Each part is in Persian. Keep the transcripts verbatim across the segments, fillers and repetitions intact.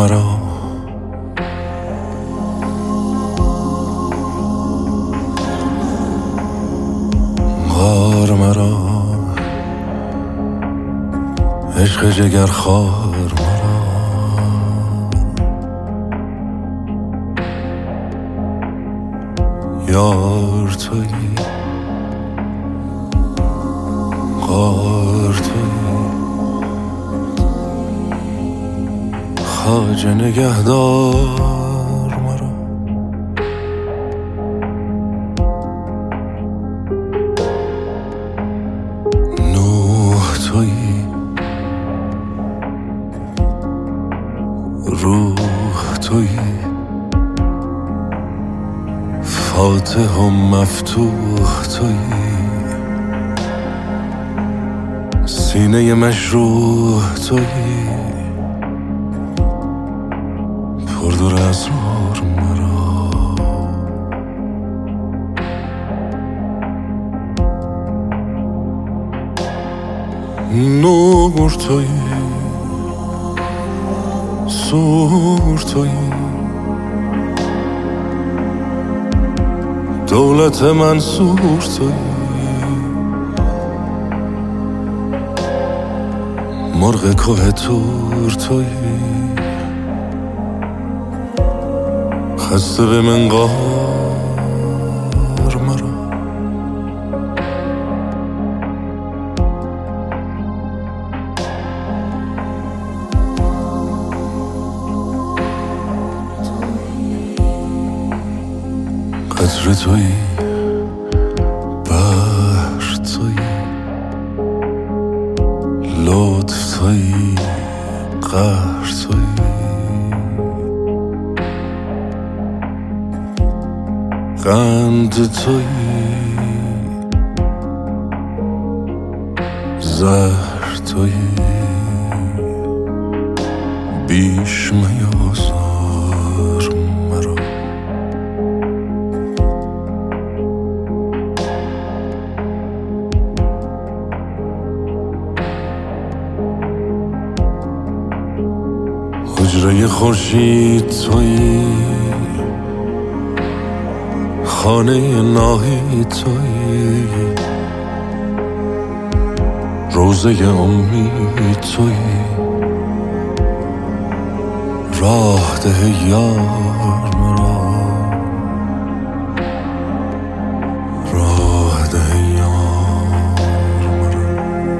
مرا غار مرا عشق جگر خار مرا یار تویی غار تویی خواجه نگهدار مرا نوح تویی روح تویی فاتح و مفتوح تویی سینه مشروح تویی پردر اسرار مرا نور تویی سور تویی دولت منصور تویی مرغ کوه تور تویی خسته به منقار مرا قطره تویی بحر تویی لطف تویی قهر تویی قند تویی زهر تویی بیش میازار مرا حجره خورشید تویی خانه ناهید تویی روزه امید تویی راه ده یار مرا راه ده یار مرا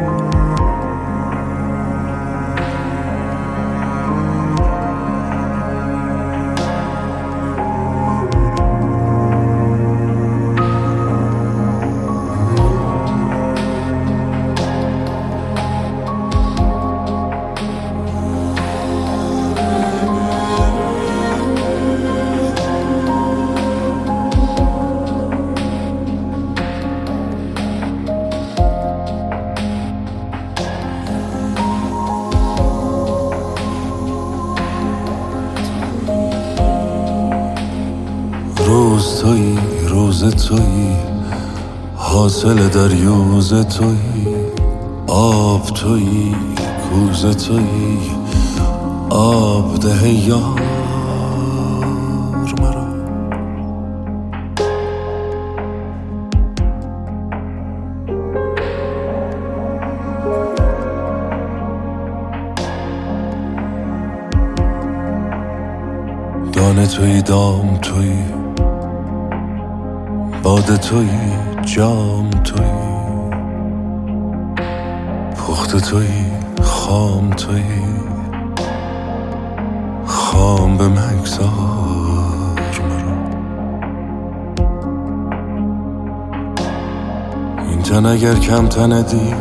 روز تویی روز تویی حاصل دریوز تویی آب تویی کوز تویی آب ده یار مرا دانه تویی دام تویی باده تویی جام تویی پخته تویی خام تویی خام به مگذار مرا این تن اگر کم تندی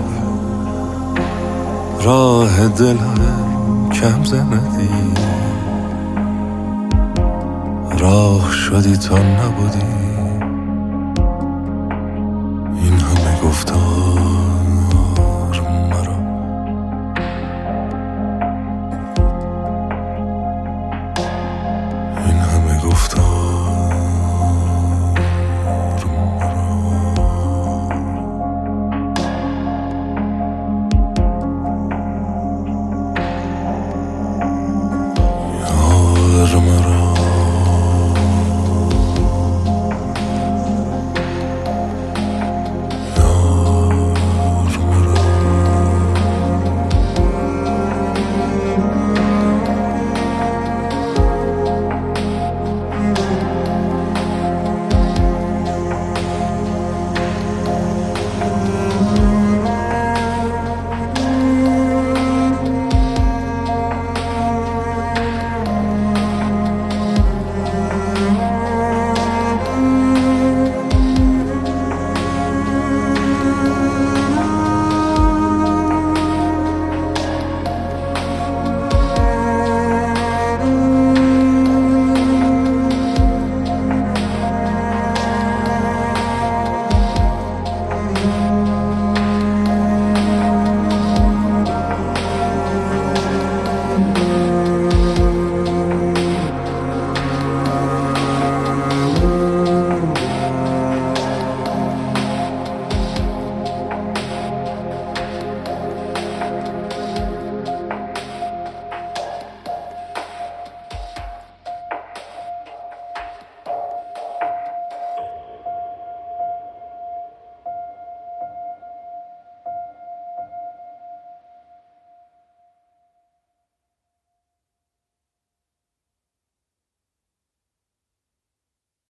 راه دلم کم زندی راه شدی تا نبودی این همه گفتار